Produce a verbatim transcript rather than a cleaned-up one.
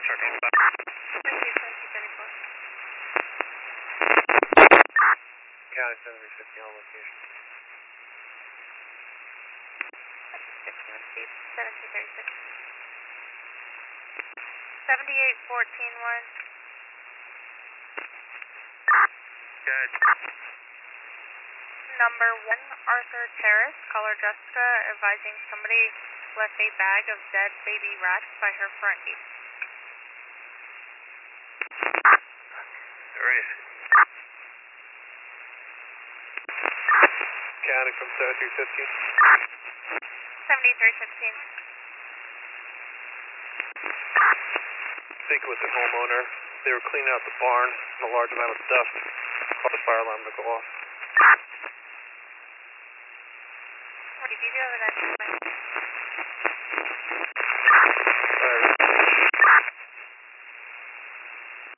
circle back. County seventy fifty on location. seventeen thirty-six. seventy-eight fourteen one. Good. Number one, Arthur Terrace, caller Jessica, advising somebody left a bag of dead baby rats by her front gate. There is. County from seventy-three fifteen. seventy-three fifteen. Speaking with the homeowner, they were cleaning out the barn and a large amount of dust caused the fire alarm to go off. Did you do have an estimate?